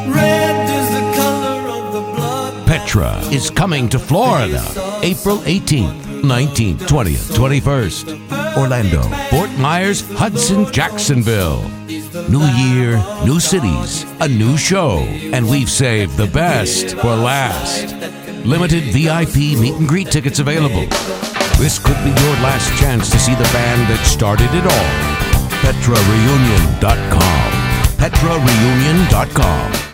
Red is the color of the blood. Petra is coming to Florida, April 18th, 19th, 20th, 21st. Orlando, Fort Myers, Hudson, Jacksonville. New year, new cities, a new show, and we've saved the best for last. Limited VIP meet and greet tickets available. This could be your last chance to see the band that started it all. PetraReunion.com. PetraReunion.com.